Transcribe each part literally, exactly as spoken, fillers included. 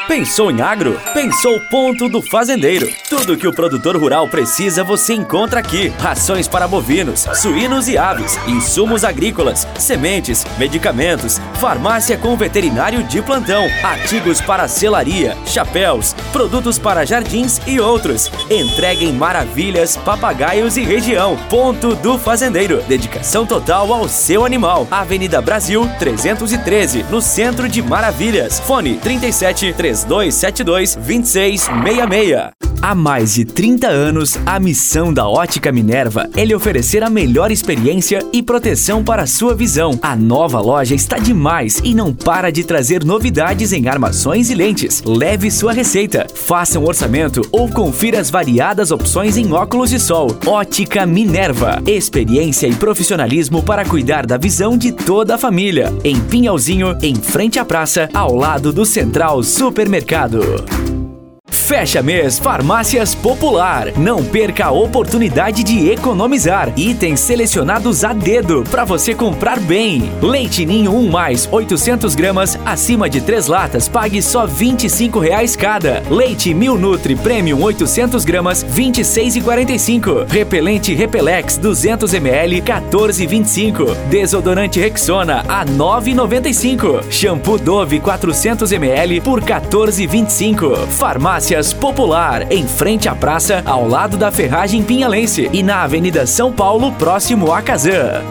Pensou em agro? Pensou Ponto do Fazendeiro. Tudo que o produtor rural precisa você encontra aqui. Rações para bovinos, suínos e aves, insumos agrícolas, sementes, medicamentos, farmácia com veterinário de plantão, artigos para selaria, chapéus, produtos para jardins e outros. Entrega em Maravilhas, Papagaios e região. Ponto do Fazendeiro. Dedicação total ao seu animal. Avenida Brasil trezentos e treze, no centro de Maravilhas. Fone trinta e sete, três dois sete dois, dois seis seis seis. Há mais de trinta anos, a missão da Ótica Minerva é lhe oferecer a melhor experiência e proteção para a sua visão. A nova loja está demais e não para de trazer novidades em armações e lentes. Leve sua receita, faça um orçamento ou confira as variadas opções em óculos de sol. Ótica Minerva. Experiência e profissionalismo para cuidar da visão de toda a família. Em Pinhalzinho, em frente à praça, ao lado do Central Supermercado. Fecha mês Farmácias Popular. Não perca a oportunidade de economizar. Itens selecionados a dedo para você comprar bem. Leite Ninho um mais, oitocentos gramas, acima de três latas, pague só vinte e cinco reais cada. Leite Mil Nutri Premium oitocentos gramas, vinte e seis reais e quarenta e cinco centavos. Repelente Repelex duzentos mililitros, quatorze reais e vinte e cinco centavos. Desodorante Rexona a nove reais e noventa e cinco centavos. Shampoo Dove quatrocentos mililitros por quatorze reais e vinte e cinco centavos. Farmácias Popular, em frente à praça, ao lado da Ferragem Pinhalense e na Avenida São Paulo, próximo a Cazã.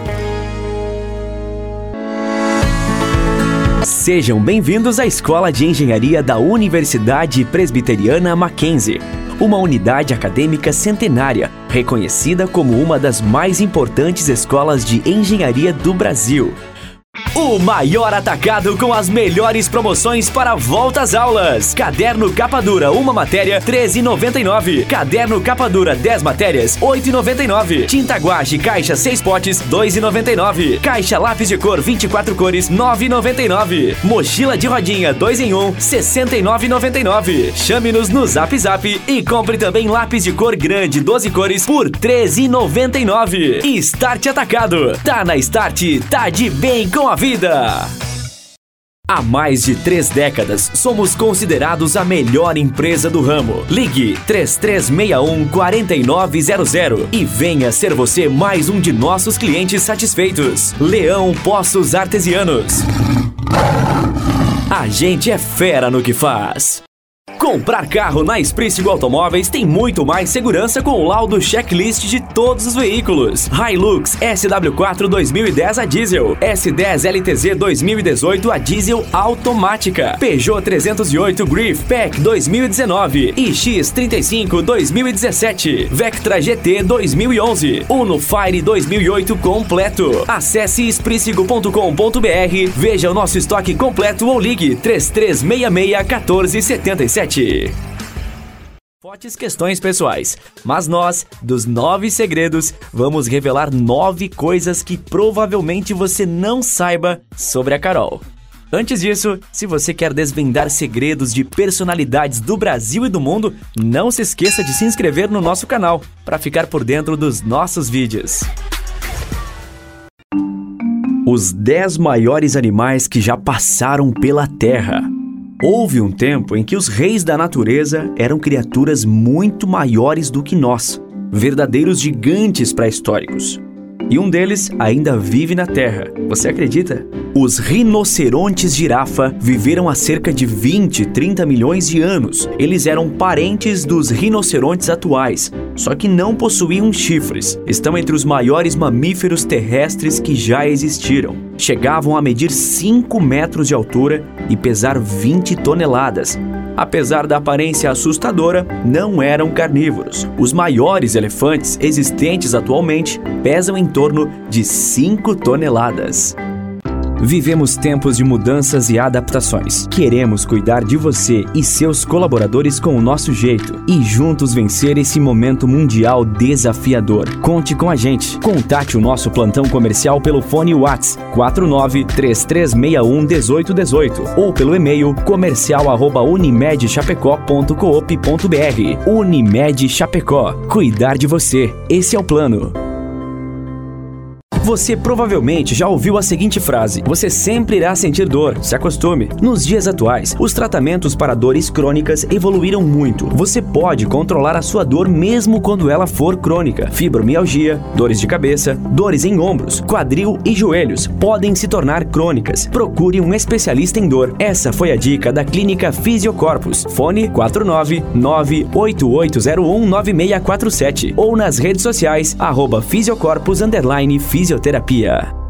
Sejam bem-vindos à Escola de Engenharia da Universidade Presbiteriana Mackenzie, uma unidade acadêmica centenária, reconhecida como uma das mais importantes escolas de engenharia do Brasil. O maior atacado com as melhores promoções para volta às aulas. Caderno capa dura, uma matéria, treze reais e noventa e nove centavos. Caderno capa dura, dez matérias, oito reais e noventa e nove centavos. Tinta guache, caixa seis potes, dois reais e noventa e nove centavos. Caixa lápis de cor, vinte e quatro cores, nove reais e noventa e nove centavos. Mochila de rodinha, dois em um, sessenta e nove reais e noventa e nove centavos. Chame-nos no Zap Zap e compre também lápis de cor grande, doze cores, por treze reais e noventa e nove centavos. Start Atacado. Tá na Start, tá de bem com a vida. Há mais de três décadas, somos considerados a melhor empresa do ramo. Ligue três três seis um, quatro nove zero zero e venha ser você mais um de nossos clientes satisfeitos. Leão Poços Artesianos. A gente é fera no que faz. Comprar carro na Espricigo Automóveis tem muito mais segurança com o laudo checklist de todos os veículos. Hilux S W quatro dois mil e dez a diesel, S dez L T Z dois mil e dezoito a diesel automática, Peugeot trezentos e oito Griff Pack dois mil e dezenove e X trinta e cinco dois mil e dezessete, Vectra G T dois mil e onze, Uno Fire dois mil e oito completo. Acesse espricigo ponto com ponto br, veja o nosso estoque completo ou ligue três três seis seis, um quatro sete sete. Fortes questões pessoais, mas nós, dos nove segredos, vamos revelar nove coisas que provavelmente você não saiba sobre a Carol. Antes disso, se você quer desvendar segredos de personalidades do Brasil e do mundo, não se esqueça de se inscrever no nosso canal para ficar por dentro dos nossos vídeos. Os dez maiores animais que já passaram pela Terra. Houve um tempo em que os reis da natureza eram criaturas muito maiores do que nós, verdadeiros gigantes pré-históricos. E um deles ainda vive na Terra. Você acredita? Os rinocerontes girafa viveram há cerca de vinte, trinta milhões de anos. Eles eram parentes dos rinocerontes atuais, só que não possuíam chifres. Estão entre os maiores mamíferos terrestres que já existiram. Chegavam a medir cinco metros de altura e pesar vinte toneladas. Apesar da aparência assustadora, não eram carnívoros. Os maiores elefantes existentes atualmente pesam em torno de cinco toneladas. Vivemos tempos de mudanças e adaptações. Queremos cuidar de você e seus colaboradores com o nosso jeito e juntos vencer esse momento mundial desafiador. Conte com a gente. Contate o nosso plantão comercial pelo fone WhatsApp quatro nove três três seis um um oito um oito ou pelo e-mail comercial arroba unimed chapecó ponto coop ponto br. Unimed Chapecó. Cuidar de você. Esse é o plano. Você provavelmente já ouviu a seguinte frase: você sempre irá sentir dor, se acostume. Nos dias atuais, os tratamentos para dores crônicas evoluíram muito. Você pode controlar a sua dor mesmo quando ela for crônica. Fibromialgia, dores de cabeça, dores em ombros, quadril e joelhos podem se tornar crônicas. Procure um especialista em dor. Essa foi a dica da Clínica Fisiocorpus. Fone quatro nove nove oito oito zero um nove seis quatro sete ou nas redes sociais arroba fisiocorpus underline fisioterapia.